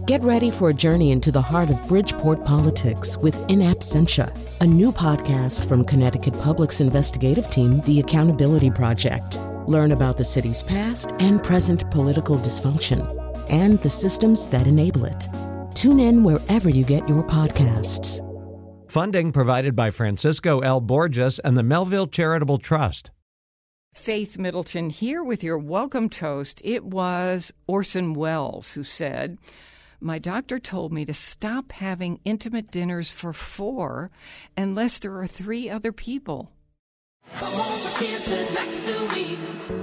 Get ready for a journey into the heart of Bridgeport politics with In Absentia, a new podcast from Connecticut Public's investigative team, The Accountability Project. Learn about the city's past and present political dysfunction and the systems that enable it. Tune in wherever you get your podcasts. Funding provided by Francisco L. Borges and the Melville Charitable Trust. Faith Middleton here with your welcome toast. It was Orson Welles who said, "My doctor told me to stop having intimate dinners for 4 unless there are 3 other people." Come over here, sit next to me.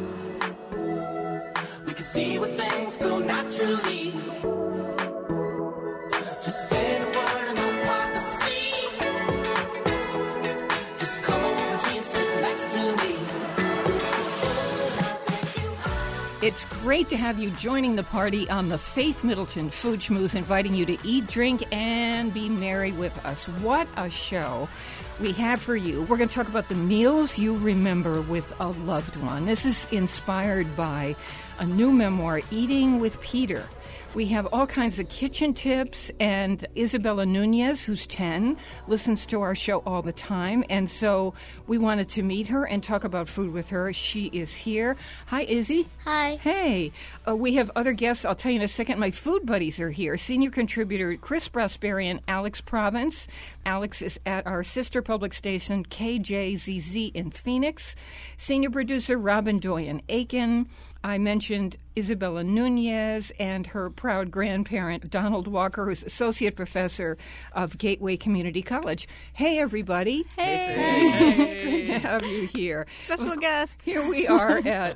We can see where things go naturally. Just say the word and I'll part the sea. Just come over here and sit next to me. It's great to have you joining the party on the Faith Middleton Food Schmooze, inviting you to eat, drink, and be merry with us. What a show we have for you. We're going to talk about the meals you remember with a loved one. This is inspired by a new memoir, Eating with Peter. We have all kinds of kitchen tips, and Isabella Nunez, who's 10, listens to our show all the time, and so we wanted to meet her and talk about food with her. She is here. Hi, Izzy. Hi. Hey. We have other guests. I'll tell you in a second. My food buddies are here. Senior contributor Chris Prosperi and Alex Province. Alex is at our sister public station, KJZZ in Phoenix. Senior producer Robin Doyen-Aiken. I mentioned Isabella Nunez and her proud grandparent, Donald Walker, who's associate professor of Gateway Community College. Hey, everybody. Hey. It's great to have you here. Special guests. Here we are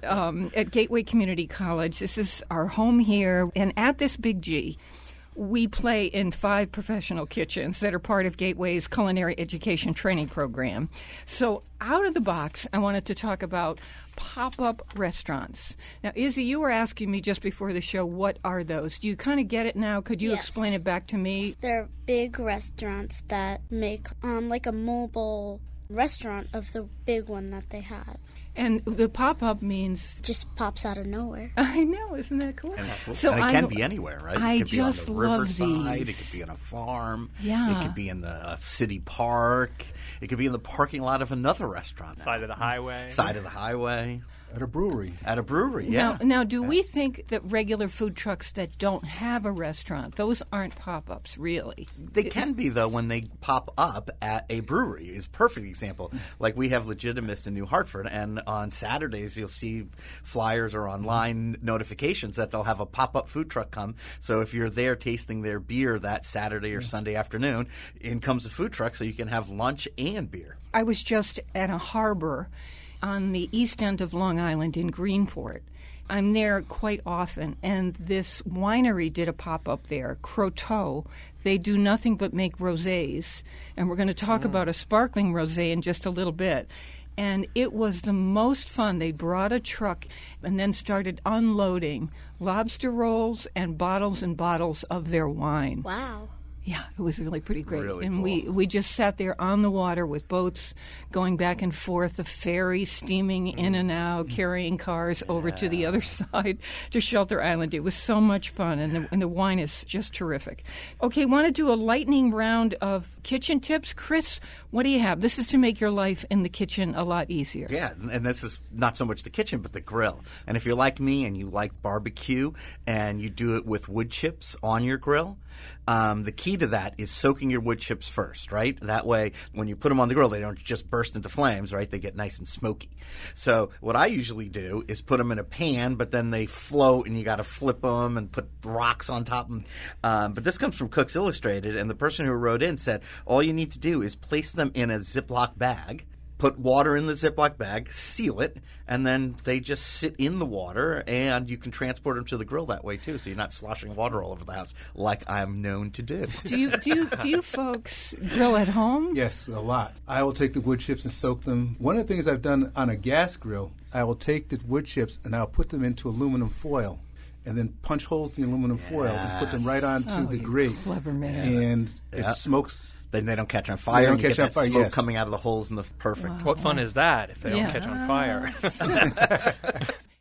at Gateway Community College. This is our home here. And at this Big G, we play in 5 professional kitchens that are part of Gateway's culinary education training program. So out of the box, I wanted to talk about pop-up restaurants. Now, Izzy, you were asking me just before the show, what are those? Do you kind of get it now? Could you explain it back to me? They're big restaurants that make like a mobile restaurant of the big one that they have. And the pop-up means... Just pops out of nowhere. I know, isn't that cool? And it can be anywhere, right? It could be on the riverside, it could be on a farm, Yeah. It could be in the city park, it could be in the parking lot of another restaurant. Side of the highway. Side of the highway. At a brewery. At a brewery, yeah. Now, do we think that regular food trucks that don't have a restaurant, those aren't pop-ups, really? They can be, though, when they pop up at a brewery. Is a perfect example. Like we have Legitimus in New Hartford, and on Saturdays you'll see flyers or online notifications that they'll have a pop-up food truck come. So if you're there tasting their beer that Saturday or Sunday afternoon, in comes a food truck so you can have lunch and beer. I was just at a harbor on the east end of Long Island in Greenport. I'm there quite often, and this winery did a pop-up there, Croteau. They do nothing but make rosés, and we're going to talk about a sparkling rosé in just a little bit. And it was the most fun. They brought a truck and then started unloading lobster rolls and bottles of their wine. Wow. Yeah, it was really pretty great. Really and cool. we just sat there on the water with boats going back and forth, the ferry steaming in and out, carrying cars over to the other side to Shelter Island. It was so much fun, and the wine is just terrific. Okay, want to do a lightning round of kitchen tips? Chris, what do you have? This is to make your life in the kitchen a lot easier. Yeah, and this is not so much the kitchen, but the grill. And if you're like me and you like barbecue and you do it with wood chips on your grill, the key to that is soaking your wood chips first, right? That way, when you put them on the grill, they don't just burst into flames, right? They get nice and smoky. So what I usually do is put them in a pan, but then they float, and you got to flip them and put rocks on top of them. But this comes from Cooks Illustrated, and the person who wrote in said, all you need to do is place them in a Ziploc bag, put water in the Ziploc bag, seal it, and then they just sit in the water, and you can transport them to the grill that way, too, so you're not sloshing water all over the house like I'm known to do. Do you folks grill at home? Yes, a lot. I will take the wood chips and soak them. One of the things I've done on a gas grill, I will take the wood chips and I'll put them into aluminum foil and then punch holes in the aluminum foil and put them right onto the grate. Clever man. And it smokes. Then they don't catch on fire. They don't and you catch get on that fire, smoke yes. coming out of the holes in the perfect. What fun is that if they don't catch on fire?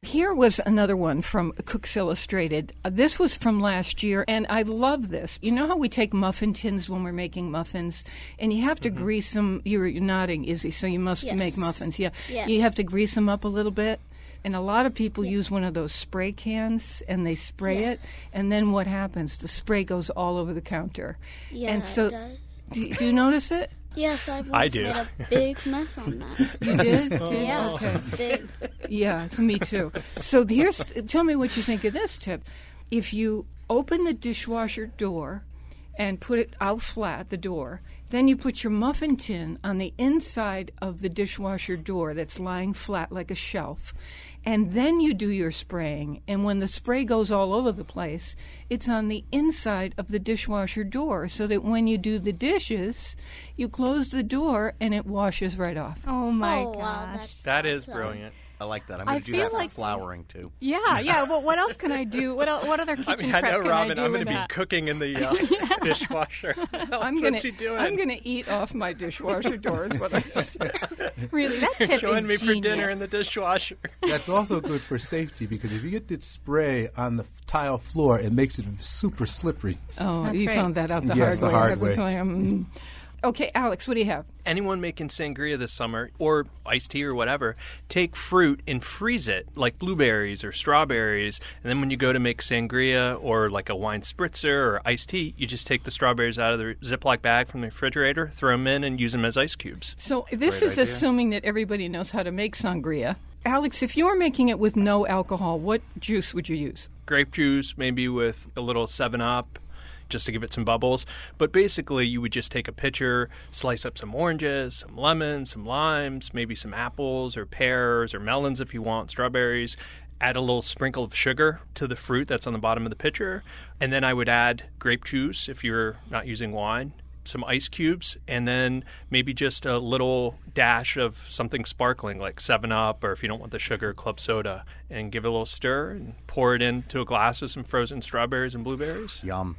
Here was another one from Cooks Illustrated. This was from last year, and I love this. You know how we take muffin tins when we're making muffins, and you have to grease them. You're nodding, Izzy, so you must make muffins. Yeah, Yes. You have to grease them up a little bit. And a lot of people use one of those spray cans, and they spray it, and then what happens? The spray goes all over the counter. Yeah, and so, it does. Do you notice it? Yes, I I once do. made a big mess on that. You did? Yeah, Okay. big. Yeah, so me too. So tell me what you think of this tip. If you open the dishwasher door and put it out flat, the door, then you put your muffin tin on the inside of the dishwasher door that's lying flat like a shelf, and then you do your spraying. And when the spray goes all over the place, it's on the inside of the dishwasher door, so that when you do the dishes, you close the door and it washes right off. Oh my Oh, wow, gosh. that's That is awesome. brilliant. I like that. I'm I going to do feel that for like- flowering, too. Yeah. Well, what else can I do? What other kitchen I prep know, can Robin. I do I'm with going to be that? cooking in the dishwasher. What's he doing? I'm gonna eat off my dishwasher door. Is what I Really, that tip Join is me for dinner genius. in the dishwasher. That's also good for safety because if you get that spray on the tile floor, it makes it super slippery. Oh, That's you right. found that out the Yes, hard the way. hard haven't way. you? Okay, Alex, what do you have? Anyone making sangria this summer or iced tea or whatever, take fruit and freeze it, like blueberries or strawberries. And then when you go to make sangria or like a wine spritzer or iced tea, you just take the strawberries out of the Ziploc bag from the refrigerator, throw them in, and use them as ice cubes. So this Great is idea. assuming that everybody knows how to make sangria. Alex, if you were making it with no alcohol, what juice would you use? Grape juice, maybe with a little 7-Up, just to give it some bubbles. But basically, you would just take a pitcher, slice up some oranges, some lemons, some limes, maybe some apples or pears or melons if you want, strawberries. Add a little sprinkle of sugar to the fruit that's on the bottom of the pitcher. And then I would add grape juice if you're not using wine, some ice cubes, and then maybe just a little dash of something sparkling like 7-Up, or if you don't want the sugar, club soda, and give it a little stir and pour it into a glass with some frozen strawberries and blueberries. Yum.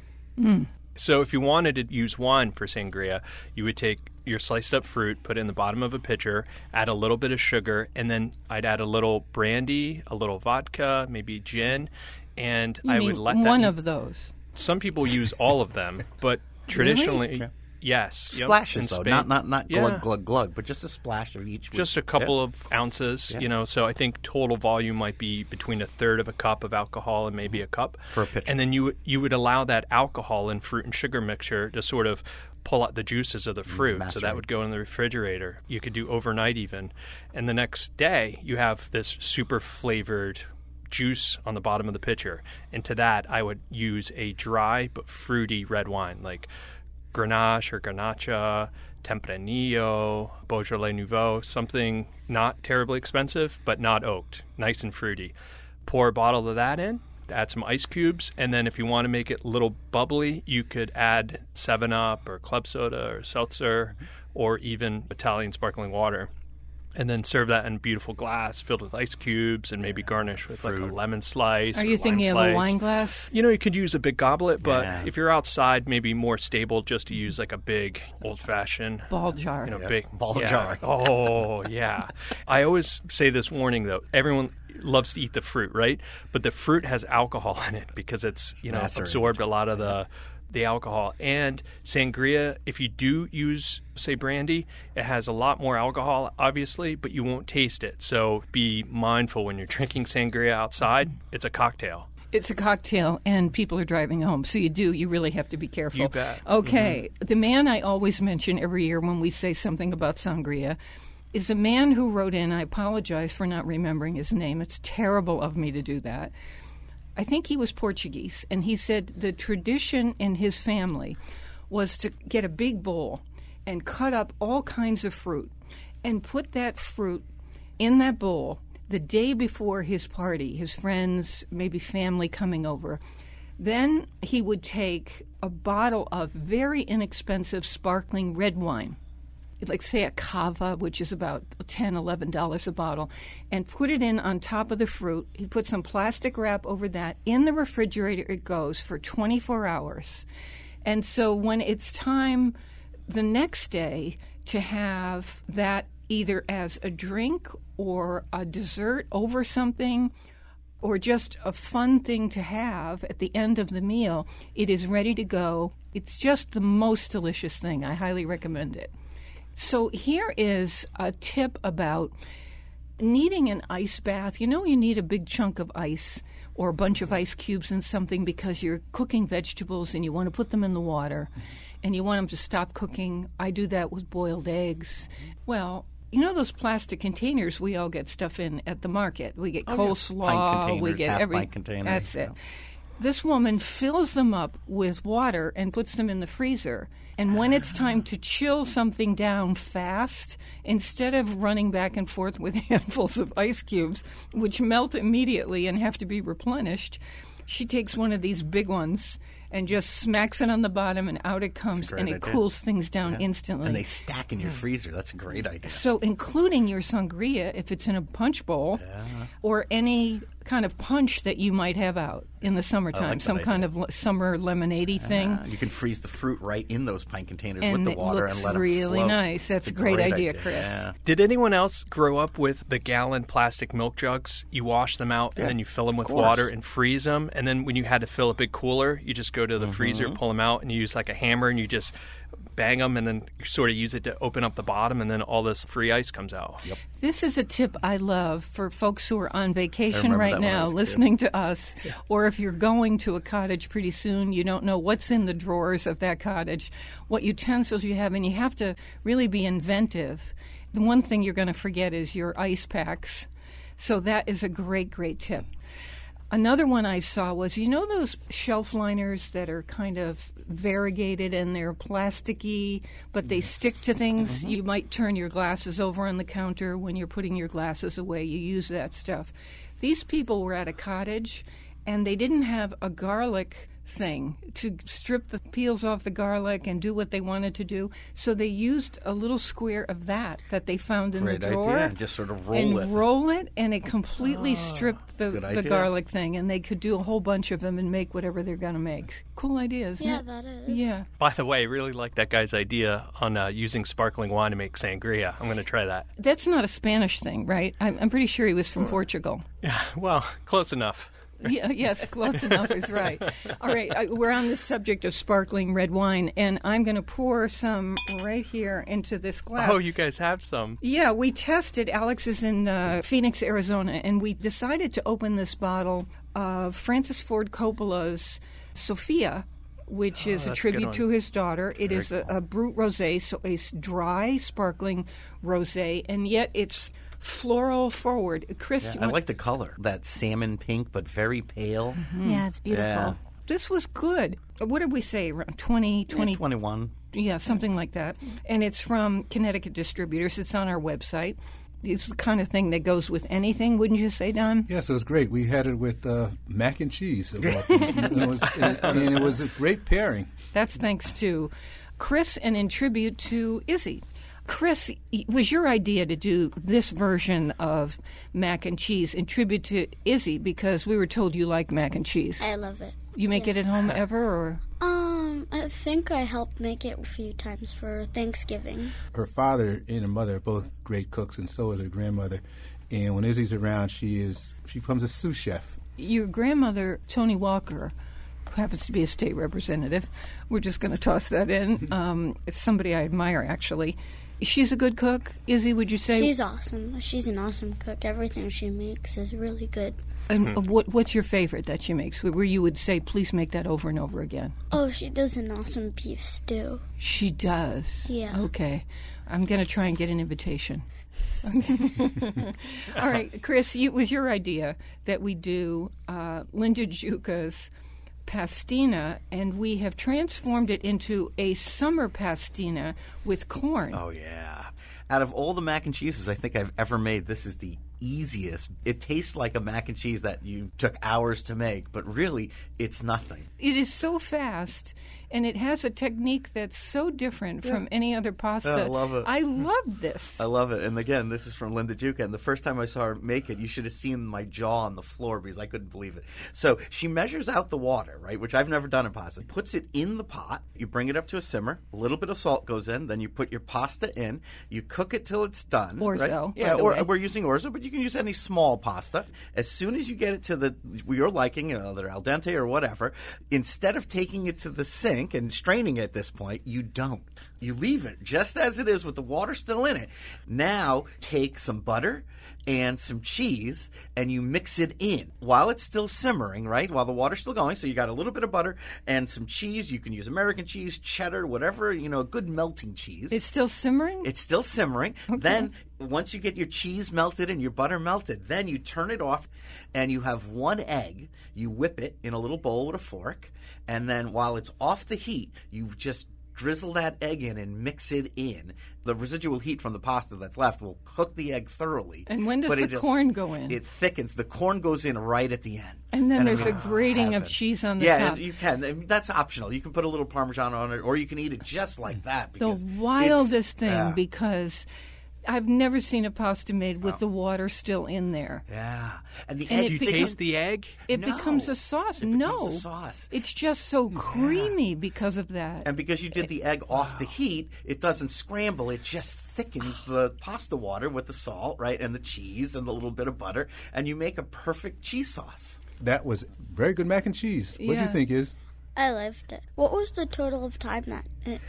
So if you wanted to use wine for sangria, you would take your sliced up fruit, put it in the bottom of a pitcher, add a little bit of sugar, and then I'd add a little brandy, a little vodka, maybe gin, and You I mean would let that... one of those. Some people use all of them, but traditionally, yes. Yep, Splashes, in though. Spain. Not Yeah. glug, glug, glug, but just a splash of each. Just a couple of ounces, so I think total volume might be between a third of a cup of alcohol and maybe a cup. For a pitcher. And then you would allow that alcohol and fruit and sugar mixture to sort of pull out the juices of the fruit. So that macerate. would go in the refrigerator. You could do overnight even. And the next day, you have this super flavored juice on the bottom of the pitcher. And to that, I would use a dry but fruity red wine, like Grenache or Garnacha, Tempranillo, Beaujolais Nouveau, something not terribly expensive, but not oaked, nice and fruity. Pour a bottle of that in, add some ice cubes, and then if you want to make it a little bubbly, you could add 7-Up or club soda or seltzer or even Italian sparkling water. And then serve that in a beautiful glass filled with ice cubes and maybe garnish with like a lemon slice. Are or you lime thinking of a slice. wine glass? You know, you could use a big goblet, but Yeah. if you're outside, maybe more stable just to use like a big old-fashioned Ball jar. big Ball yeah. jar. Oh, yeah. I always say this warning though. Everyone loves to eat the fruit, right? But the fruit has alcohol in it because it's, macerated. absorbed a lot of the alcohol. And sangria, if you do use, say, brandy, it has a lot more alcohol, obviously, but you won't taste it. So be mindful when you're drinking sangria outside. It's a cocktail. It's a cocktail, and people are driving home, so you really have to be careful. You bet. Okay, the man I always mention every year when we say something about sangria is a man who wrote in. I apologize for not remembering his name. It's terrible of me to do that. I think he was Portuguese, and he said the tradition in his family was to get a big bowl and cut up all kinds of fruit and put that fruit in that bowl the day before his party, his friends, maybe family coming over. Then he would take a bottle of very inexpensive sparkling red wine, like say a cava, which is about $10, $11 a bottle, and put it in on top of the fruit. He put some plastic wrap over that. In the refrigerator it goes for 24 hours. And so when it's time the next day to have that either as a drink or a dessert over something, or just a fun thing to have at the end of the meal, it is ready to go. It's just the most delicious thing. I highly recommend it. So here is a tip about needing an ice bath. You know, you need a big chunk of ice or a bunch of ice cubes in something because you're cooking vegetables and you want to put them in the water and you want them to stop cooking. I do that with boiled eggs. Well, you know those plastic containers we all get stuff in at the market? We get coleslaw, we get pint containers. That's it. This woman fills them up with water and puts them in the freezer. And when it's time to chill something down fast, instead of running back and forth with handfuls of ice cubes, which melt immediately and have to be replenished, she takes one of these big ones and just smacks it on the bottom, and out it comes, and it cools things down instantly. And they stack in your freezer. That's a great idea. So including your sangria, if it's in a punch bowl, or any kind of punch that you might have out in the summertime, some kind of summer lemonade-y thing. You can freeze the fruit right in those pint containers and with the water and let them float. really nice. That's a great idea, Chris. Yeah. Did anyone else grow up with the gallon plastic milk jugs? You wash them out and then you fill them with water and freeze them. And then when you had to fill a big cooler, you just go to the freezer, pull them out, and you use like a hammer and you just bang them, and then you sort of use it to open up the bottom, and then all this free ice comes out. Yep. This is a tip I love for folks who are on vacation right now listening to us, or if you're going to a cottage pretty soon, you don't know what's in the drawers of that cottage, what utensils you have, and you have to really be inventive. The one thing you're going to forget is your ice packs. So that is a great, great tip. Another one I saw was, you know those shelf liners that are kind of variegated and they're plasticky, but they stick to things? You might turn your glasses over on the counter when you're putting your glasses away. You use that stuff. These people were at a cottage, and they didn't have a garlic thing to strip the peels off the garlic and do what they wanted to do. So they used a little square of that they found in the drawer. Great idea. Just sort of roll it. And it completely stripped the garlic thing. And they could do a whole bunch of them and make whatever they're going to make. Cool idea, isn't it? Yeah, that is. Yeah. By the way, I really like that guy's idea on using sparkling wine to make sangria. I'm going to try that. That's not a Spanish thing, right? I'm pretty sure he was from Portugal. Yeah, well, close enough. Yes, close enough is right. All right, we're on the subject of sparkling red wine, and I'm going to pour some right here into this glass. Oh, you guys have some. Yeah, we tested. Alex is in Phoenix, Arizona, and we decided to open this bottle of Francis Ford Coppola's Sophia, which is a tribute to his daughter. It is a Brut Rosé, so a dry, sparkling rosé, and yet it's floral forward. Chris, I like the color. That salmon pink, but very pale. Yeah, it's beautiful. Yeah. This was good. What did we say? Around 21. Yeah, something like that. And it's from Connecticut Distributors. It's on our website. It's the kind of thing that goes with anything, wouldn't you say, Don? Yes, it was great. We had it with mac and cheese, of all things. It was a great pairing. That's thanks to Chris and in tribute to Izzy. Chris, it was your idea to do this version of mac and cheese in tribute to Izzy because we were told you like mac and cheese. I love it. You make it at home ever, or? I think I helped make it a few times for Thanksgiving. Her father and her mother are both great cooks, and so is her grandmother. And when Izzy's around, she becomes a sous chef. Your grandmother, Toni Walker, who happens to be a state representative, we're just going to toss that in. It's somebody I admire, actually. She's a good cook, Izzy, would you say? She's awesome. She's an awesome cook. Everything she makes is really good. And what's your favorite that she makes, where you would say, please make that over and over again? Oh, she does an awesome beef stew. She does? Yeah. Okay. I'm going to try and get an invitation. Okay. All right, Chris, it was your idea that we do Linda Juka's pastina, and we have transformed it into a summer pastina with corn. Oh, yeah. Out of all the mac and cheeses I think I've ever made, this is the easiest. It tastes like a mac and cheese that you took hours to make, but really, it's nothing. It is so fast, and it has a technique that's so different from any other pasta. I love it. I love this. I love it. And again, this is from Linda Juka, and the first time I saw her make it, you should have seen my jaw on the floor because I couldn't believe it. So she measures out the water, right, which I've never done in pasta, puts it in the pot, you bring it up to a simmer, a little bit of salt goes in, then you put your pasta in, you cook it till it's done. Orzo, right? Yeah, by the way. We're using orzo, but you can use any small pasta. As soon as you get it to your liking, either al dente or whatever, instead of taking it to the sink and straining it at this point, you don't. You leave it just as it is with the water still in it. Now take some butter and some cheese, and you mix it in while it's still simmering, right? While the water's still going. So you got a little bit of butter and some cheese. You can use American cheese, cheddar, whatever, a good melting cheese. It's still simmering? It's still simmering. Okay. Then once you get your cheese melted and your butter melted, then you turn it off and you have one egg. You whip it in a little bowl with a fork, and then while it's off the heat, you just drizzle that egg in and mix it in. The residual heat from the pasta that's left will cook the egg thoroughly. And when does the corn go in? It thickens. The corn goes in right at the end. And then there's a grating of cheese on the top. Yeah, you can. That's optional. You can put a little Parmesan on it, or you can eat it just like that. The wildest thing, because I've never seen a pasta made with the water still in there. Yeah. And the egg. Do you taste the egg? It becomes a sauce. It becomes a sauce. It's just so creamy because of that. And because you did the egg off the heat, it doesn't scramble. It just thickens the pasta water with the salt, right, and the cheese and a little bit of butter, and you make a perfect cheese sauce. That was very good mac and cheese. What do you think, Iz? I loved it. What was the total of time that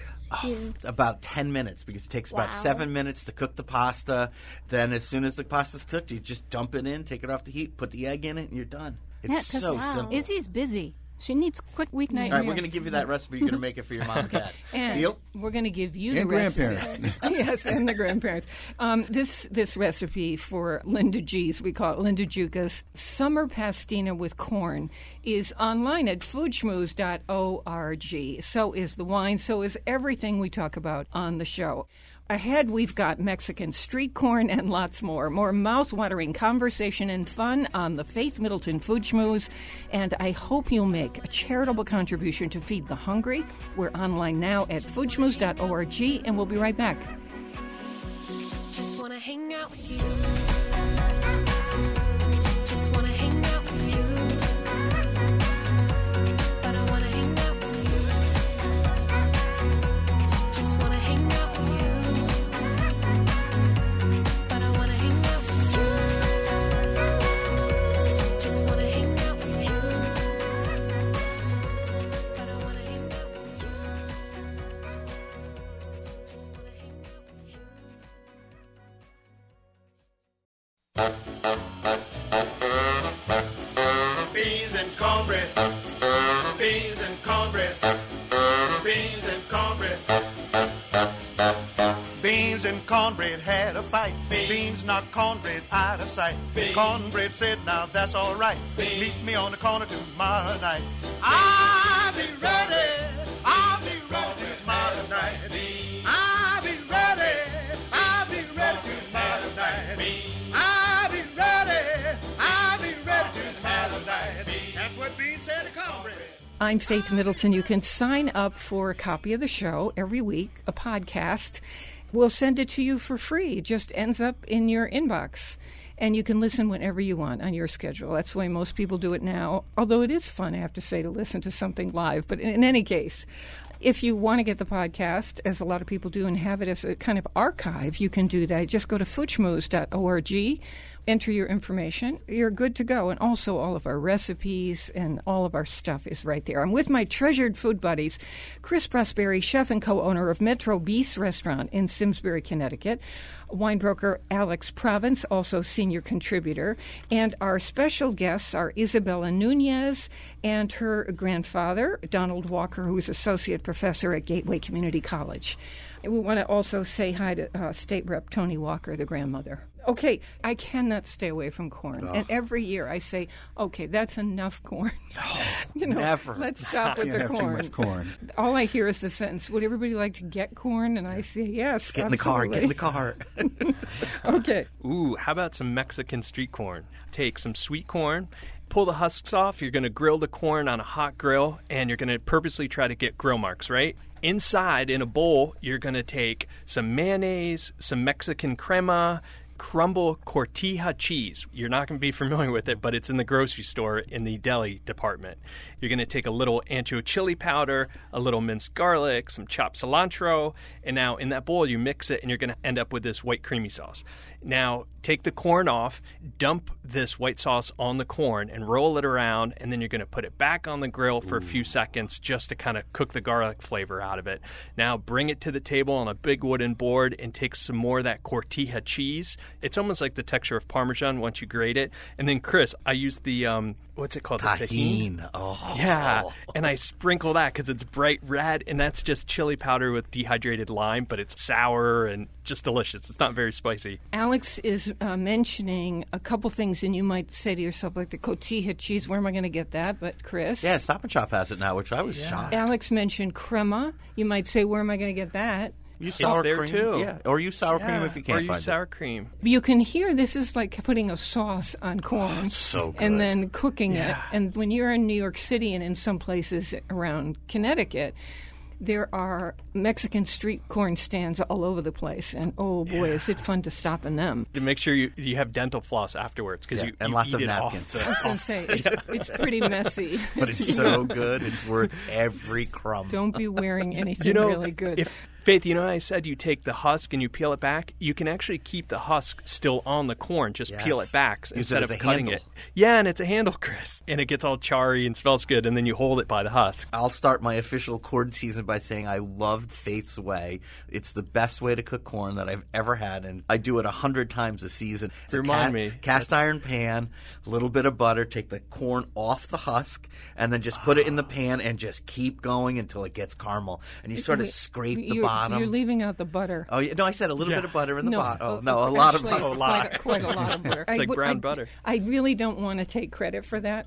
about 10 minutes, because it takes about 7 minutes to cook the pasta. Then as soon as the pasta's cooked, you just dump it in, take it off the heat, put the egg in it, and you're done. It's so simple. Izzy's busy. She needs quick weeknight meals. All right, we're going to give you that recipe. You're going to make it for your mom and dad. And deal? We're going to give you and the grandparents. recipe. Yes, and the grandparents. This recipe for Linda G's, we call it Linda Juka's Summer Pastina with Corn, is online at foodschmooze.org. So is the wine. So is everything we talk about on the show. Ahead, we've got Mexican street corn and lots more. More mouth-watering conversation and fun on the Faith Middleton Food Schmooze. And I hope you'll make a charitable contribution to feed the hungry. We're online now at foodschmooze.org, and we'll be right back. Just want to hang out with you. Just want to hang out with you. But I want to hang out with you. Just want to hang out with you. But I want to hang out with you. Just want to hang out with you. But I want to hang out with you. Just want to hang out with you. Beans and cornbread. Beans and cornbread. Beans and cornbread. Beans and cornbread had a fight. Beans knocked cornbread out of sight. Cornbread said, now that's all right. Meet me on the corner tomorrow night. I'll be ready. I'll be ready tomorrow night. I'll be ready. I'll be ready tomorrow night. I'll be ready. I'll be ready tomorrow night. That's what Beans said to cornbread. I'm Faith Middleton. You can sign up for a copy of the show every week, a podcast. We'll send it to you for free. It just ends up in your inbox. And you can listen whenever you want on your schedule. That's the way most people do it now, although it is fun, I have to say, to listen to something live. But in any case, if you want to get the podcast, as a lot of people do, and have it as a kind of archive, you can do that. Just go to foodschmooze.org, enter your information. You're good to go. And also all of our recipes and all of our stuff is right there. I'm with my treasured food buddies, Chris Prosperi, chef and co-owner of Metro Bis Restaurant in Simsbury, Connecticut, wine broker Alex Province, also senior contributor, and our special guests are Isabella Nunez and her grandfather, Donald Walker, who is associate professor at Gateway Community College. And we want to also say hi to State Rep Tony Walker, the grandmother. Okay, I cannot stay away from corn. And every year I say, okay, that's enough corn. Never. Let's stop with the corn. Too much corn. All I hear is the sentence, would everybody like to get corn? And I say, yes, Get in the car. Get in the car. Okay. Ooh, how about some Mexican street corn? Take some sweet corn, pull the husks off. You're going to grill the corn on a hot grill, and you're going to purposely try to get grill marks, right? Inside, in a bowl, you're going to take some mayonnaise, some Mexican crema, crumble cortija cheese. You're not going to be familiar with it, but it's in the grocery store in the deli department. You're going to take a little ancho chili powder, a little minced garlic, some chopped cilantro, and now in that bowl you mix it and you're going to end up with this white creamy sauce. Now take the corn off, dump this white sauce on the corn and roll it around, and then you're going to put it back on the grill for a few seconds just to kind of cook the garlic flavor out of it. Now bring it to the table on a big wooden board and take some more of that cortija cheese. It's almost like the texture of Parmesan once you grate it. And then, Chris, I use the, what's it called? Tahini. Oh. Yeah, and I sprinkle that because it's bright red, and that's just chili powder with dehydrated lime, but it's sour and just delicious. It's not very spicy. Alex is mentioning a couple things, and you might say to yourself, like the cotija cheese, where am I going to get that? But Chris? Yeah, Stop and Shop has it now, which I was shocked. Alex mentioned crema. You might say, where am I going to get that? Use sour there cream. too. Yeah, or use sour cream if you can't or use find sour it. cream. You can hear this is like putting a sauce on corn. It's so good. And then cooking it. And when you're in New York City and in some places around Connecticut, there are Mexican street corn stands all over the place. And, oh, boy, is it fun to stop in them. To make sure you have dental floss afterwards because you lots eat of it napkins. off I was going to say, it's pretty messy. But it's so good. It's worth every crumb. Don't be wearing anything really good. Faith, you know I said you take the husk and you peel it back? You can actually keep the husk still on the corn. Just peel it back instead of cutting it. Yeah, and it's a handle, Chris. And it gets all charry and smells good, and then you hold it by the husk. I'll start my official corn season by saying I loved Faith's Way. It's the best way to cook corn that I've ever had, and I do it 100 times a season. Remind me. Cast iron pan, a little bit of butter, take the corn off the husk, and then just put it in the pan and just keep going until it gets caramel. And you sort of scrape the bottom. You're leaving out the butter. Oh, yeah. No, I said a little bit of butter in the bottom. Oh, no, a actually, lot of butter. Quite a lot of butter. It's like brown butter. I really don't want to take credit for that.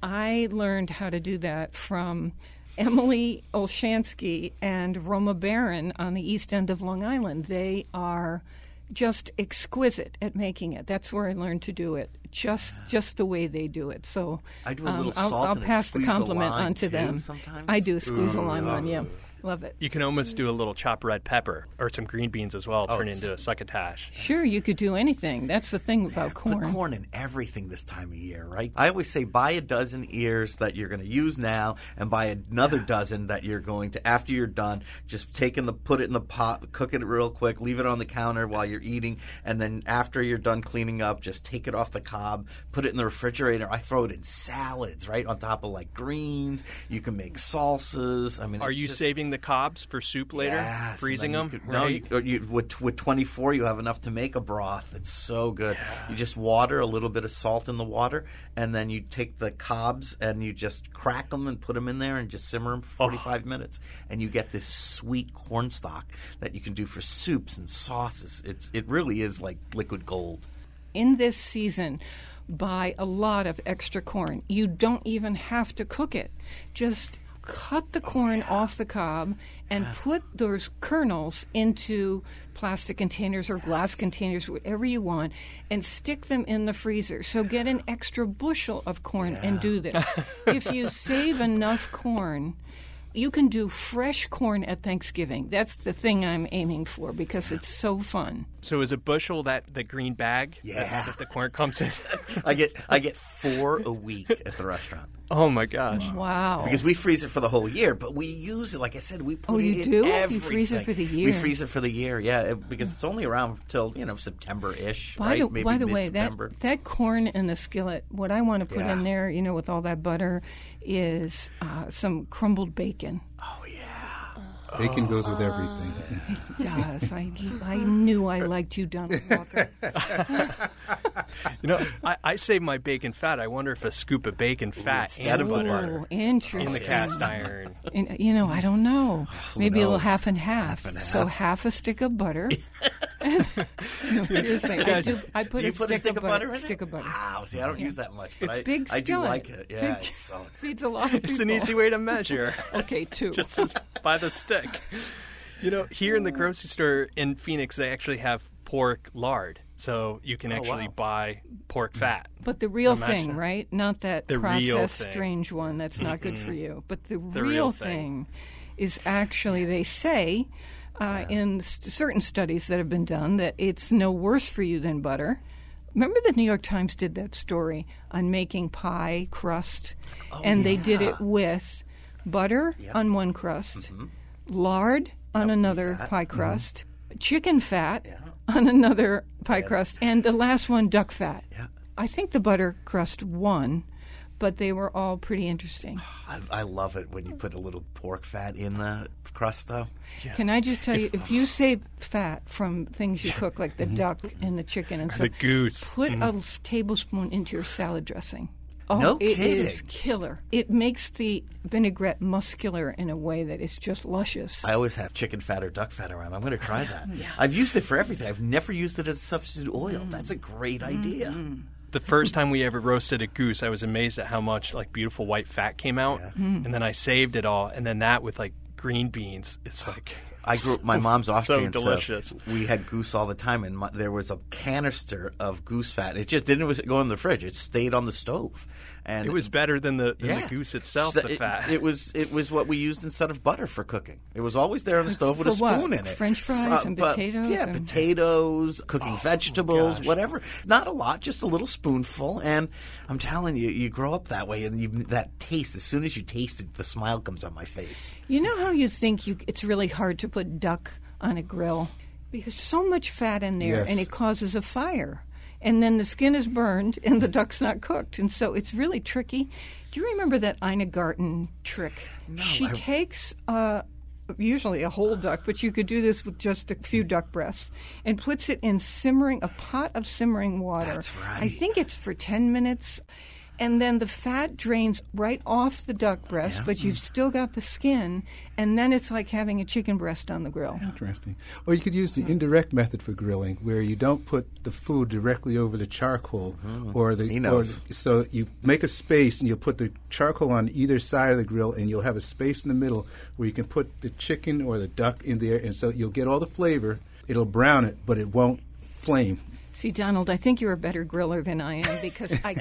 I learned how to do that from Emily Olshansky and Roma Barron on the east end of Long Island. They are just exquisite at making it. That's where I learned to do it, just the way they do it. So I do a little salt I'll and pass the squeeze a compliment lime on to too, them. sometimes. I do squeeze a lime on, yeah. Love it. You can almost do a little chopped red pepper or some green beans as well, turn into a succotash. Sure, you could do anything. That's the thing about corn. Put corn in everything this time of year, right? I always say buy a dozen ears that you're going to use now and buy another dozen that you're going to, after you're done, just put it in the pot, cook it real quick, leave it on the counter while you're eating, and then after you're done cleaning up, just take it off the cob, put it in the refrigerator. I throw it in salads, right, on top of like greens. You can make salsas. I mean, are you saving the cobs for soup later? Yes, freezing them? With 24, you have enough to make a broth. It's so good. Yeah. You just water, a little bit of salt in the water, and then you take the cobs and you just crack them and put them in there and just simmer them for 45 minutes. And you get this sweet corn stock that you can do for soups and sauces. It really is like liquid gold. In this season, buy a lot of extra corn. You don't even have to cook it. Just cut the corn off the cob and put those kernels into plastic containers or glass containers, whatever you want, and stick them in the freezer. So get an extra bushel of corn and do this. If you save enough corn, you can do fresh corn at Thanksgiving. That's the thing I'm aiming for because it's so fun. So is a bushel the green bag that the corn comes in? I get 4 a week at the restaurant. Oh, my gosh. Wow. Because we freeze it for the whole year, but we use it, like I said, we put it in do? everything. You freeze it for the year? We freeze it for the year, yeah, because it's only around till, September-ish, right? Maybe by the way, mid-September. that corn in the skillet, what I want to put in there, with all that butter, is some crumbled bacon. Oh, yeah. Bacon goes with everything. It does. I knew I liked you, Donald Walker. I save my bacon fat. I wonder if a scoop of bacon fat and butter interesting. in the cast iron. I don't know. Maybe a little half and half. Half and half. So half a stick of butter. Seriously, I put a stick of butter in it? Stick of butter. Wow. See, I don't use that much, but it's big I do skillet. like it. Yeah, it's solid. Feeds a lot of people. It's an easy way to measure. Okay, 2. Just by the stick. Here in the grocery store in Phoenix, they actually have pork lard. So you can actually buy pork fat. But the real thing, right? Not that the processed strange one that's not good for you. But the real thing is actually, they say, in certain studies that have been done that it's no worse for you than butter. Remember the New York Times did that story on making pie crust, and they did it with butter on one crust, lard on another pie crust, chicken fat on another pie crust, and the last one, duck fat. Yeah. I think the butter crust won, but they were all pretty interesting. I love it when you put a little pork fat in the crust, though. Yeah. Can I just tell you, if you save fat from things you cook, like the duck and the chicken and stuff, the goose, put a tablespoon into your salad dressing. Oh, no it kidding. is killer. It makes the vinaigrette muscular in a way that is just luscious. I always have chicken fat or duck fat around. I'm going to try that. I've used it for everything. I've never used it as a substitute oil. That's a great idea. The first time we ever roasted a goose, I was amazed at how much like beautiful white fat came out, and then I saved it all, and then that with like green beans, it's like I grew up. My mom's Austrian, so delicious. We had goose all the time, and there was a canister of goose fat. It just didn't go in the fridge; it stayed on the stove. And it was better than the goose itself. The fat. It was what we used instead of butter for cooking. It was always there on the stove with a spoon in it. French fries and potatoes. Yeah, potatoes, cooking vegetables, whatever. Not a lot, just a little spoonful. And I'm telling you, you grow up that way, and that taste. As soon as you taste it, the smile comes on my face. You know how you think it's really hard to put duck on a grill because so much fat in there, and it causes a fire. And then the skin is burned and the duck's not cooked. And so it's really tricky. Do you remember that Ina Garten trick? No, she takes usually a whole duck, but you could do this with just a few duck breasts, and puts it in a pot of simmering water. That's right. I think it's for 10 minutes. And then the fat drains right off the duck breast, but you've still got the skin, and then it's like having a chicken breast on the grill. Interesting. Or you could use the indirect method for grilling, where you don't put the food directly over the charcoal, so you make a space and you'll put the charcoal on either side of the grill, and you'll have a space in the middle where you can put the chicken or the duck in there, and so you'll get all the flavor. It'll brown it, but it won't flame. See, Donald, I think you're a better griller than I am because I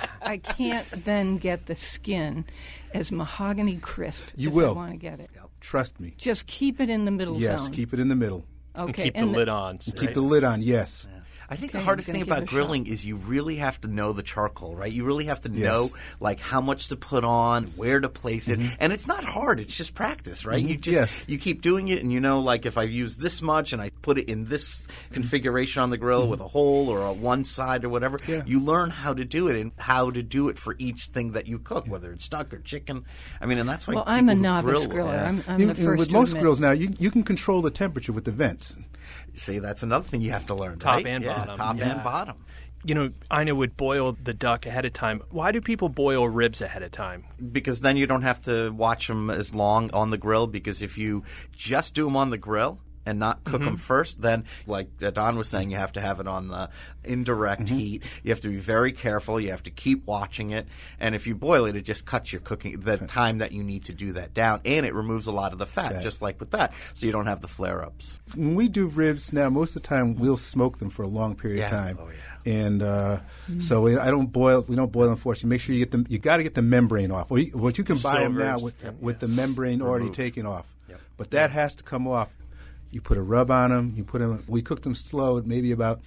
can't then get the skin as mahogany crisp you as will. I want to get it. Trust me. Just keep it in the middle zone. Yes, keep it in the middle. Okay. And keep the lid on. Right? Keep the lid on, yes. I think the hardest thing about grilling is you really have to know the charcoal, right? You really have to know like how much to put on, where to place it, and it's not hard. It's just practice, right? You just you keep doing it, and you know, like if I use this much and I put it in this configuration on the grill with a hole or a one side or whatever, you learn how to do it and how to do it for each thing that you cook, whether it's duck or chicken. I mean, and that's why. Well, I'm a novice griller. I'm the first with to most admit. grills now, you can control the temperature with the vents. See, that's another thing you have to learn. Top right? and bottom. Top and bottom. You know, Ina would boil the duck ahead of time. Why do people boil ribs ahead of time? Because then you don't have to watch them as long on the grill, because if you just do them on the grill and not cook them first, then, like Don was saying, you have to have it on the indirect heat. You have to be very careful. You have to keep watching it. And if you boil it, it just cuts your cooking, the time that you need to do that down. And it removes a lot of the fat, just like with that. So you don't have the flare-ups. When we do ribs now, most of the time we'll smoke them for a long period of time. Oh, yeah. And so we don't boil them for you. Make sure you get them. You got to get the membrane off. What you can buy them now with the membrane already taken off. Yep. But that has to come off. You put a rub on them. You put them. We cook them slow at maybe about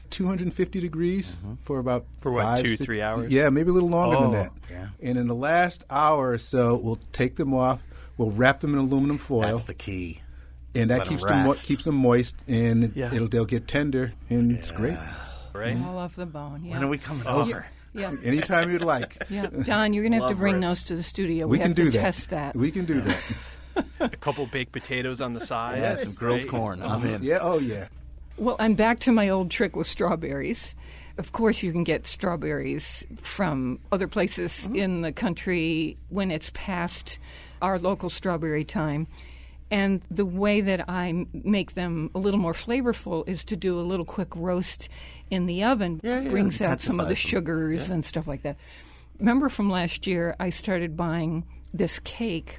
250 degrees for about 2-3 hours. Yeah, maybe a little longer than that. Yeah. And in the last hour or so, we'll take them off. We'll wrap them in aluminum foil. That's the key. And that keeps them moist, and they'll get tender, and it's great. Right? All off the bone. Yeah. When are we coming over? Yeah. Anytime you'd like. Yeah, Don, you're going to have to bring those to the studio. We can do that. Test that. We can do that. A couple baked potatoes on the side. Yeah, some grilled corn. I'm in. Yeah, oh yeah. Well, I'm back to my old trick with strawberries. Of course, you can get strawberries from other places in the country when it's past our local strawberry time. And the way that I make them a little more flavorful is to do a little quick roast in the oven. Brings out some of the sugars and stuff like that. Remember from last year, I started buying this cake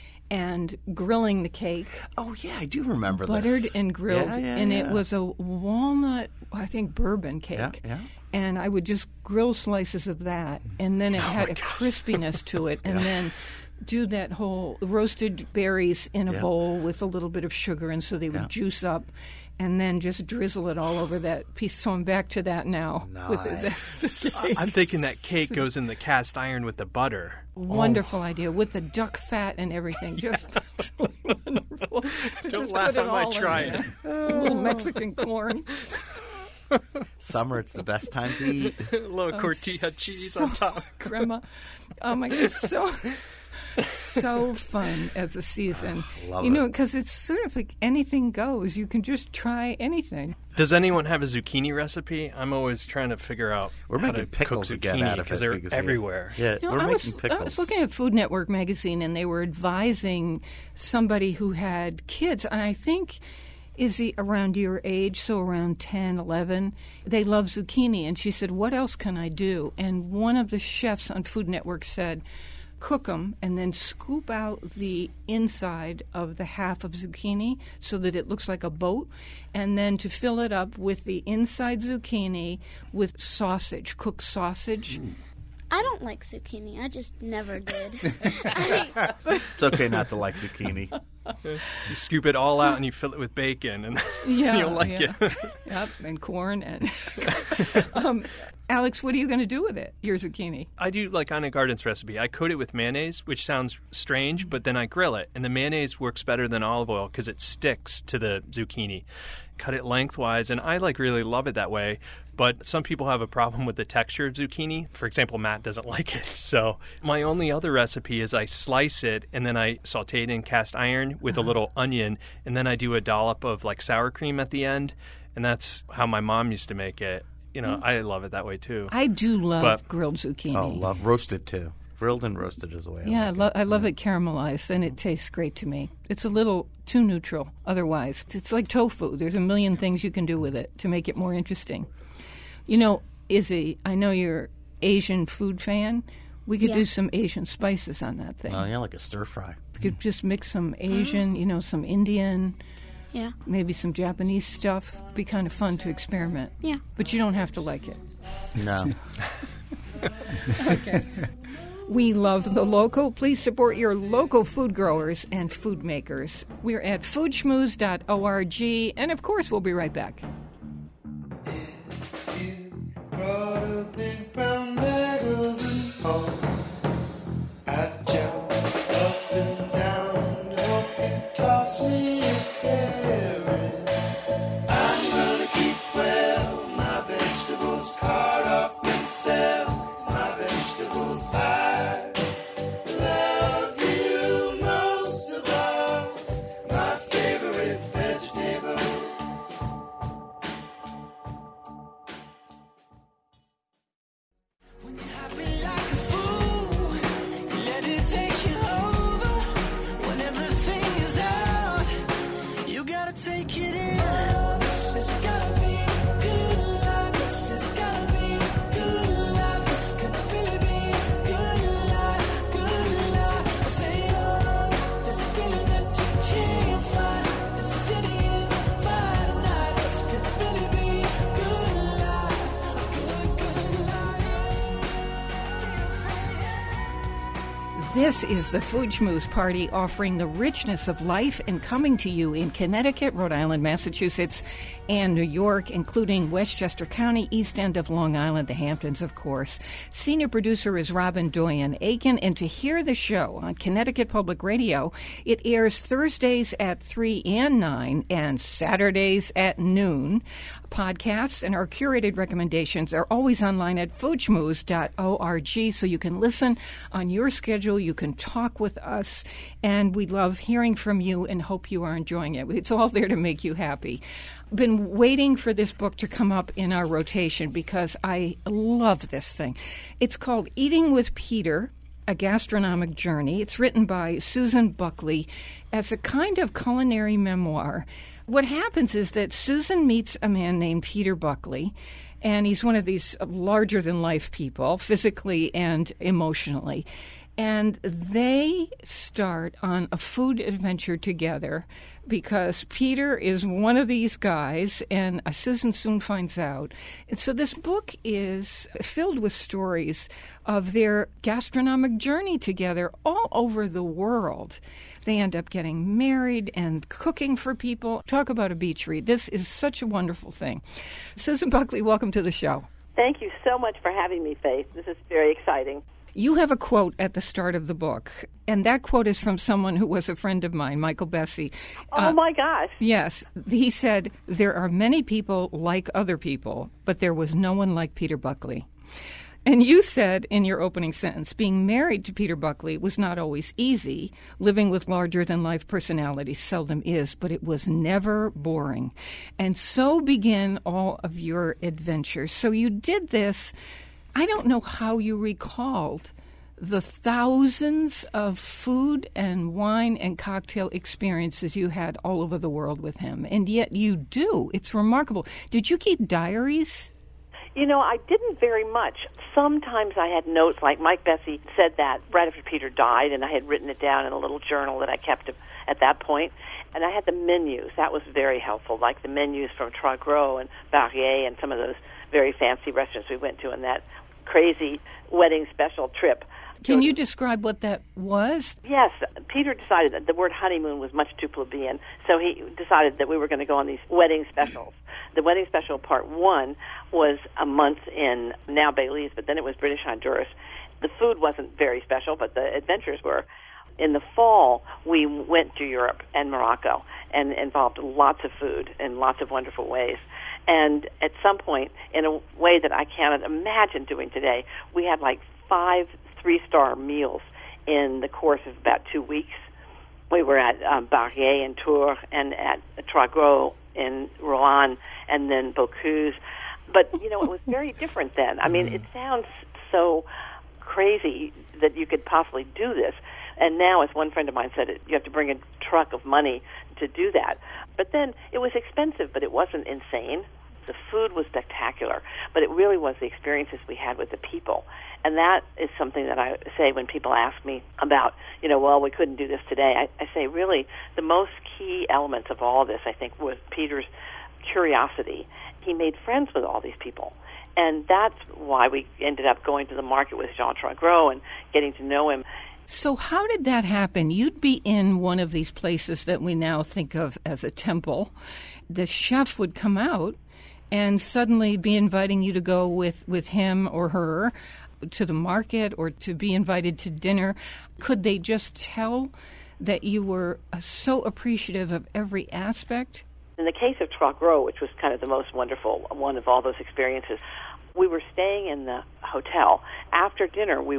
and grilling the cake. Oh, yeah, I do remember buttered this. and grilled. It was a walnut, I think, bourbon cake. Yeah. And I would just grill slices of that. And then it had a crispiness to it. And then do that whole roasted berries in a Yeah. bowl with a little bit of sugar, and so they would Yeah. juice up, and then just drizzle it all over that piece. So I'm back to that now. Nice. I'm thinking that cake goes in the cast iron with the butter. Wonderful idea with the duck fat and everything. Just absolutely wonderful. Don't Just laugh, put I might all in try there. it. A little Mexican corn. Summer, it's the best time to eat. A little tortilla cheese on top. Crema. Oh my God, so fun as a season. Love you know, it. because it's sort of like anything goes. You can just try anything. Does anyone have a zucchini recipe? I'm always trying to figure out We're how making to pickles cook again zucchini out of it because they're because we have- everywhere. Yeah, You know, we're I making pickles. was looking at Food Network magazine, and they were advising somebody who had kids, and I think is he around your age, so around 10, 11, they love zucchini. And she said, what else can I do? And one of the chefs on Food Network said, cook them and then scoop out the inside of the half of zucchini so that it looks like a boat, and then to fill it up with the inside zucchini with sausage, cooked sausage. I don't like zucchini. I just never did. It's okay not to like zucchini. You scoop it all out and you fill it with bacon, and Yeah, you'll like yeah. it. Yep, and corn. And Alex, what are you going to do with it, your zucchini? I do like Anna Garden's recipe. I coat it with mayonnaise, which sounds strange, but then I grill it. And the mayonnaise works better than olive oil because it sticks to the zucchini. Cut it lengthwise, and I really love it that way. But some people have a problem with the texture of zucchini. For example, Matt doesn't like it. So my only other recipe is I slice it, and then I saute it in cast iron with a little onion, and then I do a dollop of like sour cream at the end. And that's how my mom used to make it. You know, I love it that way too. I do love But- grilled zucchini. Oh, love roasted too. Grilled and roasted is the way. Yeah, like I love it caramelized, and it tastes great to me. It's a little too neutral otherwise. It's like tofu. There's a million things you can do with it to make it more interesting. You know, Izzy, I know you're Asian food fan. We could Yeah. do some Asian spices on that thing. Oh, yeah, like a stir fry. We could just mix some Asian, you know, some Indian, Yeah. maybe some Japanese stuff. Be kind of fun to experiment. Yeah. But you don't have to like it. No. We love the local. Please support your local food growers and food makers. We're at foodschmooze.org, and of course, we'll be right back. Brought a big brown bag of home. I jump up and down and hope you toss me a carrot. I'm gonna keep well my vegetables, cart off and sell my vegetables. I love you most of all, my favorite vegetable. Let it take you over. When everything is out, you gotta take it in. This has gotta be good life. This has gotta be good life. This could really be good life. Good life. I say, oh, this feeling that you can't find. The city is on fire tonight. This could really be good life. Good life. This is the Food Schmooze Party, offering the richness of life and coming to you in Connecticut, Rhode Island, Massachusetts, and New York, including Westchester County, East End of Long Island, the Hamptons, of course. Senior producer is Robin Doyen-Aiken, and to hear the show on Connecticut Public Radio, it airs Thursdays at 3 and 9 and Saturdays at noon. Podcasts and our curated recommendations are always online at foodschmooze.org, so you can listen on your schedule, you can talk with us, and we love hearing from you and hope you are enjoying it. It's all there to make you happy. Been waiting for this book to come up in our rotation because I love this thing. It's called Eating with Peter, A Gastronomic Journey. It's written by Susan Buckley as a kind of culinary memoir. What happens is that Susan meets a man named Peter Buckley, and he's one of these larger-than-life people, physically and emotionally. And they start on a food adventure together because Peter is one of these guys, and Susan soon finds out. And so this book is filled with stories of their gastronomic journey together all over the world. They end up getting married and cooking for people. Talk about a beach read. This is such a wonderful thing. Susan Buckley, welcome to the show. Thank you so much for having me, Faith. This is very exciting. You have a quote at the start of the book, and that quote is from someone who was a friend of mine, Michael Bessie. Oh, my gosh. Yes. He said, "There are many people like other people, but there was no one like Peter Buckley." And you said in your opening sentence, being married to Peter Buckley was not always easy. Living with larger-than-life personalities seldom is, but it was never boring. And so begin all of your adventures. So you did this. I don't know how you recalled the thousands of food and wine and cocktail experiences you had all over the world with him, and yet you do. It's remarkable. Did you keep diaries? You know, I didn't very much. Sometimes I had notes, like Mike Bessie said that right after Peter died, and I had written it down in a little journal that I kept at that point. And I had the menus. That was very helpful, like the menus from Trois Gros and Barrier and some of those very fancy restaurants we went to in that crazy wedding special trip. Can you describe what that was? Yes. Peter decided that the word honeymoon was much too plebeian, so he decided that we were going to go on these wedding specials. The wedding special part 1 was a month in now Belize, but then it was British Honduras. The food wasn't very special, but the adventures were. In the fall, we went to Europe and Morocco and involved lots of food in lots of wonderful ways. And at some point, in a way that I cannot imagine doing today, we had like 5 3-star meals in the course of about 2 weeks. We were at Barrier in Tours and at Trois Gros in Rouen and then Bocuse. But, you know, it was very different then. I mean, it sounds so crazy that you could possibly do this. And now, as one friend of mine said, you have to bring a truck of money to do that. But then it was expensive, but it wasn't insane. The food was spectacular, but it really was the experiences we had with the people. And that is something that I say when people ask me about, you know, well, we couldn't do this today. I say, really, the most key elements of all this, I think, was Peter's curiosity. He made friends with all these people. And that's why we ended up going to the market with Jean Trois Gros and getting to know him. So how did that happen? You'd be in one of these places that we now think of as a temple. The chef would come out and suddenly be inviting you to go with him or her to the market or to be invited to dinner. Could they just tell that you were so appreciative of every aspect? In the case of Trois Gros, which was kind of the most wonderful one of all those experiences, we were staying in the hotel. After dinner, we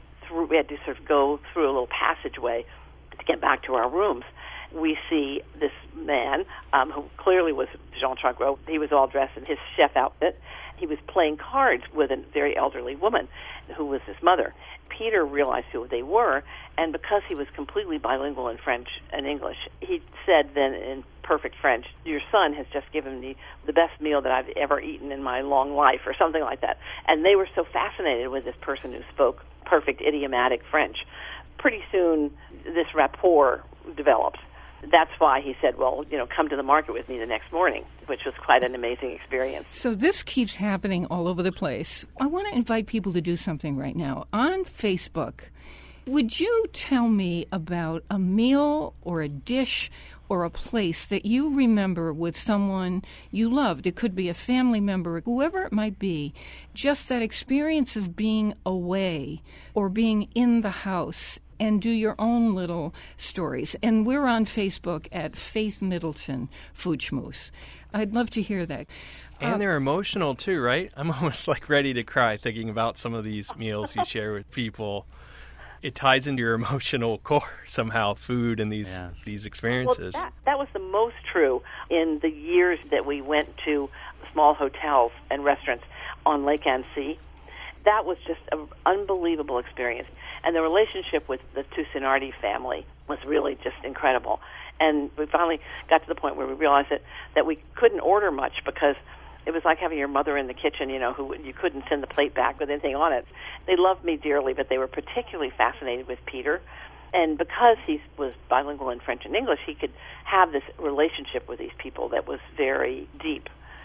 had to sort of go through a little passageway to get back to our rooms. We see this man who clearly was Jean Trois Gros. He was all dressed in his chef outfit. He was playing cards with a very elderly woman who was his mother. Peter realized who they were, and because he was completely bilingual in French and English, he said then in perfect French, "Your son has just given me the best meal that I've ever eaten in my long life," or something like that. And they were so fascinated with this person who spoke perfect idiomatic French. Pretty soon, this rapport developed. That's why he said, well, you know, come to the market with me the next morning, which was quite an amazing experience. So this keeps happening all over the place. I want to invite people to do something right now. On Facebook, would you tell me about a meal or a dish or a place that you remember with someone you loved? It could be a family member, whoever it might be. Just that experience of being away or being in the house, and do your own little stories. And we're on Facebook at Faith Middleton Food Schmooze. I'd love to hear that. And they're emotional too, right? I'm almost like ready to cry thinking about some of these meals you share with people. It ties into your emotional core somehow, food and these experiences. Well, that was the most true in the years that we went to small hotels and restaurants on Lake Annecy. That was just an unbelievable experience. And the relationship with the Toussaint family was really just incredible. And we finally got to the point where we realized that we couldn't order much because It was like having your mother in the kitchen, who you couldn't send the plate back with anything on it. They loved me dearly, but they were particularly fascinated with Peter. And because he was bilingual in French and English, he could have this relationship with these people that was very deep.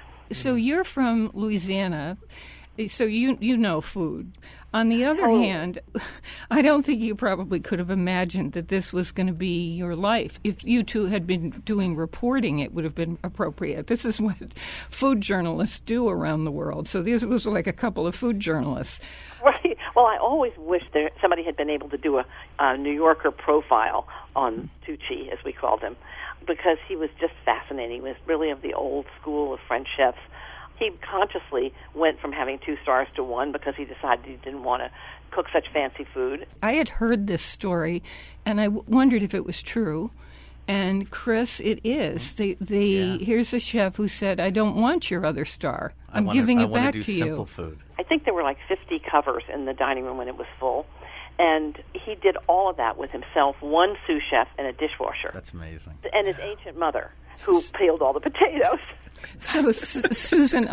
So you're from Louisiana, so you know food. On the other hand, I don't think you probably could have imagined that this was going to be your life. If you two had been doing reporting, it would have been appropriate. This is what food journalists do around the world. So this was like a couple of food journalists. Right. Well, I always wished somebody had been able to do a New Yorker profile on Tucci, as we called him, because he was just fascinating. He was really of the old school of French chefs. He consciously went from having 2 stars to 1 because he decided he didn't want to cook such fancy food. I had heard this story, and I wondered if it was true. And Chris, it is. Here's a chef who said, "I don't want your other star. I'm giving it back to you." I want to do simple food. I think there were like 50 covers in the dining room when it was full. And he did all of that with himself, 1 sous chef and a dishwasher. That's amazing. And his ancient mother, who peeled all the potatoes. So, Susan,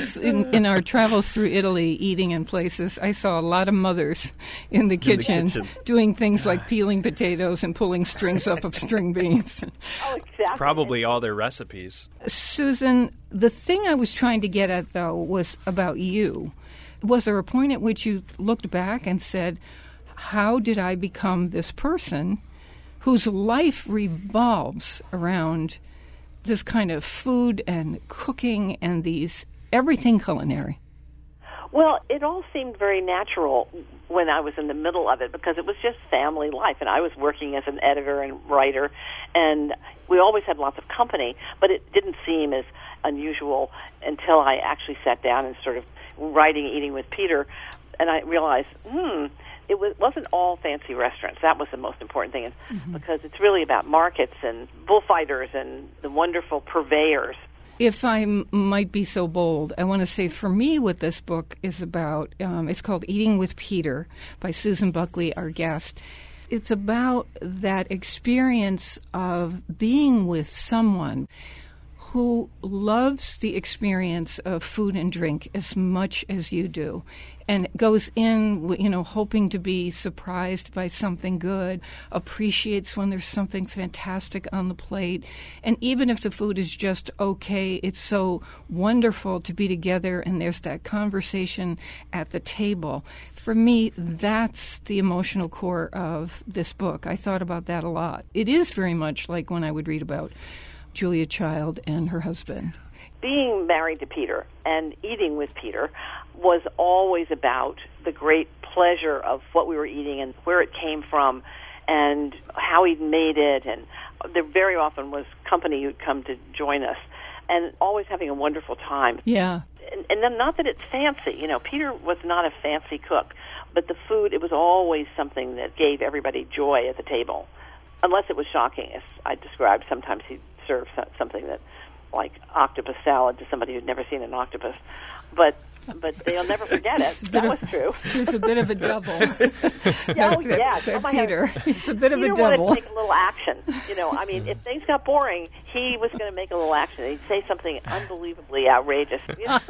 in our travels through Italy, eating in places, I saw a lot of mothers in the kitchen doing things like peeling potatoes and pulling strings up of string beans. Oh, exactly. It's probably all their recipes. Susan, the thing I was trying to get at, though, was about you. Was there a point at which you looked back and said, how did I become this person whose life revolves around this kind of food and cooking and everything culinary? Well, it all seemed very natural when I was in the middle of it because it was just family life, and I was working as an editor and writer, and we always had lots of company, but it didn't seem as unusual until I actually sat down and started writing Eating with Peter, and I realized, it wasn't all fancy restaurants. That was the most important thing, because it's really about markets and bullfighters and the wonderful purveyors. If I might be so bold, I want to say for me what this book is about, it's called Eating with Peter by Susan Buckley, our guest. It's about that experience of being with someone who loves the experience of food and drink as much as you do and goes in, hoping to be surprised by something good, appreciates when there's something fantastic on the plate. And even if the food is just okay, it's so wonderful to be together and there's that conversation at the table. For me, that's the emotional core of this book. I thought about that a lot. It is very much like when I would read about Julia Child and her husband. Being married to Peter and eating with Peter was always about the great pleasure of what we were eating and where it came from and how he'd made it. And there very often was company who'd come to join us and always having a wonderful time. Yeah. And then not that it's fancy. Peter was not a fancy cook, but the food, it was always something that gave everybody joy at the table. Unless it was shocking, as I described. Sometimes he'd serve something that, like octopus salad to somebody who'd never seen an octopus. But they'll never forget it. That was true. He's a bit of a double. Peter. He's a bit of a double. Peter wanted to take a little action. If things got boring, he was going to make a little action. He'd say something unbelievably outrageous.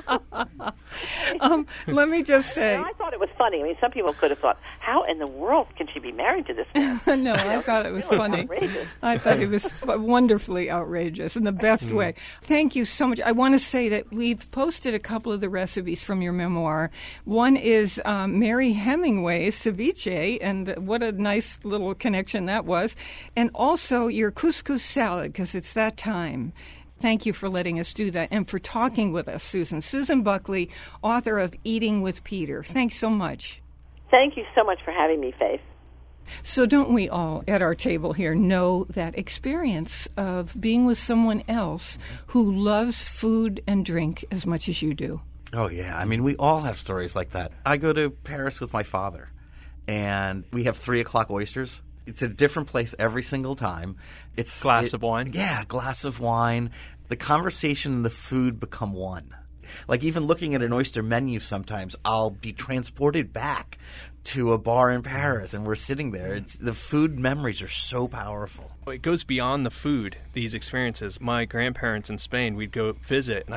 Let me just say. I thought it was funny. Some people could have thought, how in the world can she be married to this man? No, I thought it was funny. Outrageous. I thought it was wonderfully outrageous in the best way. Thank you so much. I want to say that we've posted a couple of the recipes from your memoir. One is Mary Hemingway's ceviche, and what a nice little connection that was. And also your couscous salad, because it's that time. Thank you for letting us do that and for talking with us, Susan. Susan Buckley, author of Eating with Peter. Thanks so much. Thank you so much for having me, Faith. So don't we all at our table here know that experience of being with someone else who loves food and drink as much as you do? Oh, yeah. We all have stories like that. I go to Paris with my father, and we have 3 o'clock oysters. It's a different place every single time. It's glass of wine. Yeah, glass of wine. The conversation and the food become one. Like even looking at an oyster menu sometimes, I'll be transported back to a bar in Paris, and we're sitting there. The food memories are so powerful. It goes beyond the food, these experiences. My grandparents in Spain, we'd go visit, and I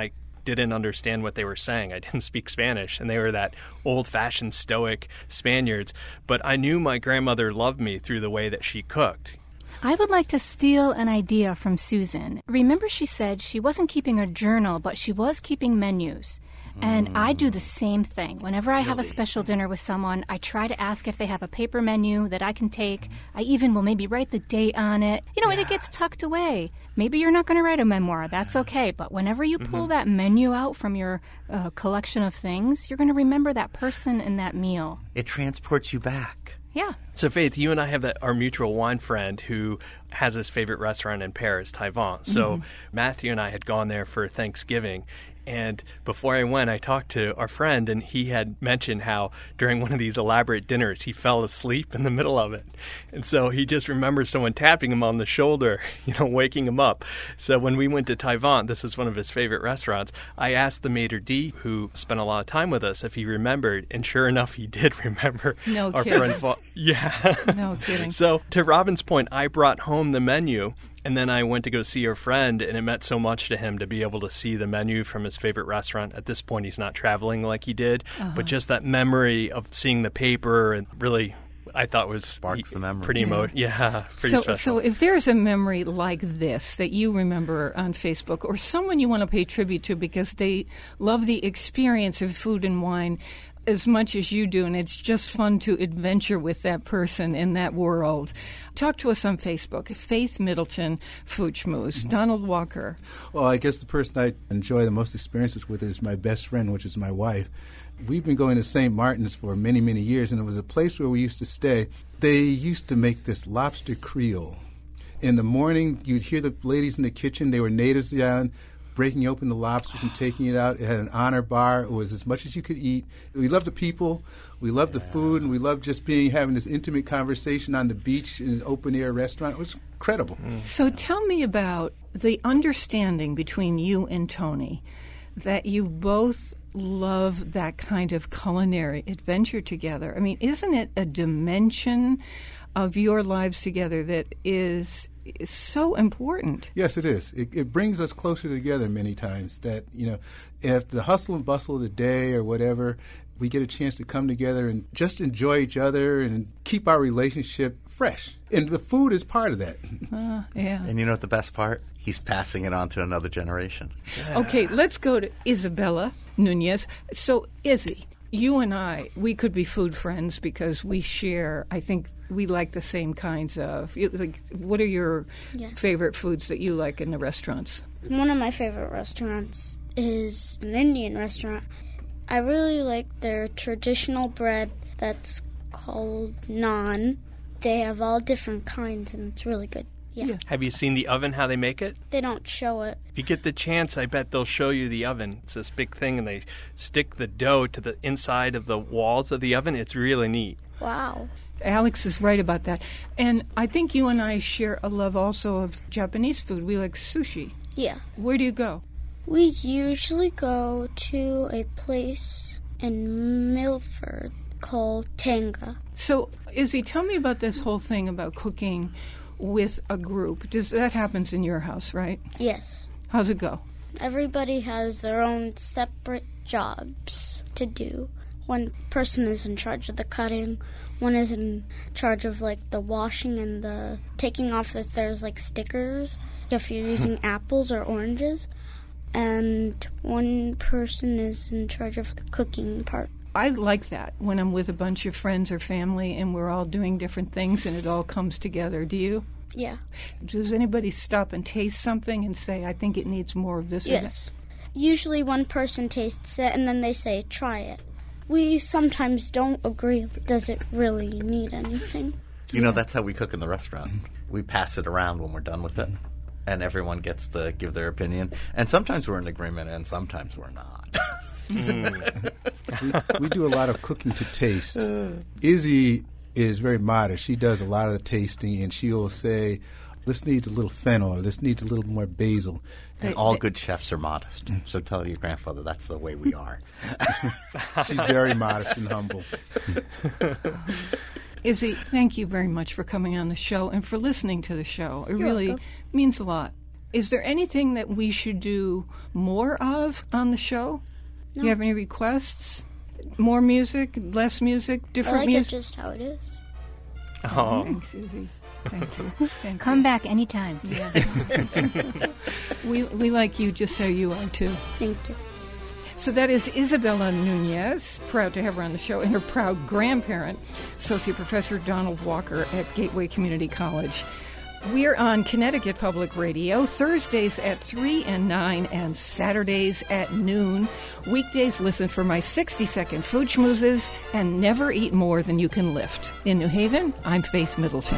didn't understand what they were saying. I didn't speak Spanish, and they were that old-fashioned stoic Spaniards. But I knew my grandmother loved me through the way that she cooked. I would like to steal an idea from Susan. Remember she said she wasn't keeping a journal, but she was keeping menus. And I do the same thing. Whenever I have a special dinner with someone, I try to ask if they have a paper menu that I can take. I even will maybe write the date on it. And it gets tucked away. Maybe you're not going to write a memoir. That's okay. But whenever you pull that menu out from your collection of things, you're going to remember that person and that meal. It transports you back. Yeah. So, Faith, you and I have our mutual wine friend who has his favorite restaurant in Paris, Taïwan. So Matthew and I had gone there for Thanksgiving. And before I went, I talked to our friend, and he had mentioned how during one of these elaborate dinners, he fell asleep in the middle of it. And so he just remembers someone tapping him on the shoulder, waking him up. So when we went to Taïwan, this is one of his favorite restaurants, I asked the maitre d', who spent a lot of time with us, if he remembered. And sure enough, he did remember. No our kidding. friend. Yeah. No kidding. So to Robin's point, I brought home the menu. And then I went to go see your friend, and it meant so much to him to be able to see the menu from his favorite restaurant. At this point, he's not traveling like he did, but just that memory of seeing the paper and really, I thought was Sparks the memory. Pretty pretty special. So if there's a memory like this that you remember on Facebook, or someone you want to pay tribute to because they love the experience of food and wine as much as you do, and it's just fun to adventure with that person in that world, talk to us on Facebook. Faith Middleton, Food Schmooze. Donald Walker. Well, I guess the person I enjoy the most experiences with is my best friend, which is my wife. We've been going to St. Martin's for many, many years, and it was a place where we used to stay. They used to make this lobster Creole. In the morning, you'd hear the ladies in the kitchen. They were natives of the island, breaking open the lobsters and taking it out. It had an honor bar. It was as much as you could eat. We loved the people. We loved the food. And we loved just having this intimate conversation on the beach in an open-air restaurant. It was incredible. So tell me about the understanding between you and Tony, that you both love that kind of culinary adventure together. I mean, isn't it a dimension of your lives together that is so important? Yes, it is. It brings us closer together many times. That, if the hustle and bustle of the day or whatever, we get a chance to come together and just enjoy each other and keep our relationship fresh. And the food is part of that. Yeah. And you know what the best part? He's passing it on to another generation. Yeah. Okay, let's go to Isabella Nunez. So, Izzy, you and I, we could be food friends because we share, I think, we like the same kinds of, what are your favorite foods that you like in the restaurants? One of my favorite restaurants is an Indian restaurant. I really like their traditional bread that's called naan. They have all different kinds, and it's really good. Yeah. Have you seen the oven, how they make it? They don't show it. If you get the chance, I bet they'll show you the oven. It's this big thing, and they stick the dough to the inside of the walls of the oven. It's really neat. Wow. Alex is right about that. And I think you and I share a love also of Japanese food. We like sushi. Yeah. Where do you go? We usually go to a place in Milford called Tenga. So, Izzy, tell me about this whole thing about cooking with a group. That happens in your house, right? Yes. How's it go? Everybody has their own separate jobs to do. One person is in charge of the cutting. One is in charge of the washing and the taking off if there's stickers if you're using apples or oranges. And one person is in charge of the cooking part. I like that when I'm with a bunch of friends or family and we're all doing different things and it all comes together. Do you? Yeah. Does anybody stop and taste something and say, I think it needs more of this? Yes. Usually one person tastes it and then they say, try it. We sometimes don't agree. Does it really need anything? That's how we cook in the restaurant. We pass it around when we're done with it, and everyone gets to give their opinion. And sometimes we're in agreement, and sometimes we're not. We do a lot of cooking to taste. Izzy is very modest. She does a lot of the tasting, and she'll say, this needs a little fennel, or this needs a little more basil. And all good chefs are modest. So tell your grandfather that's the way we are. She's very modest and humble. Izzy, thank you very much for coming on the show and for listening to the show. It really means a lot. Is there anything that we should do more of on the show? No. You have any requests? More music, less music, different I like music? it just how it is. Oh. Thanks, Susie. Thank you. Thank Come you. back anytime. Yeah. we like you just how you are, too. Thank you. So that is Isabella Nunez, proud to have her on the show, and her proud grandparent, Associate Professor Donald Walker at Gateway Community College. We're on Connecticut Public Radio, Thursdays at 3 and 9, and Saturdays at noon. Weekdays, listen for my 60-second food schmoozes and never eat more than you can lift. In New Haven, I'm Faith Middleton.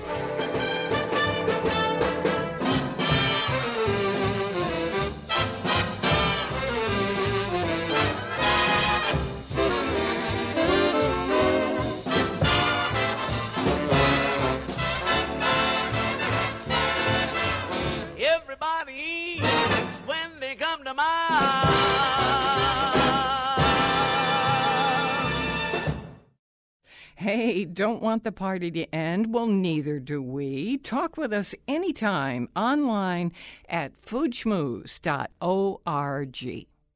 Everybody eats when they come to mind. Hey, don't want the party to end? Well, neither do we. Talk with us anytime online at foodschmooze.org.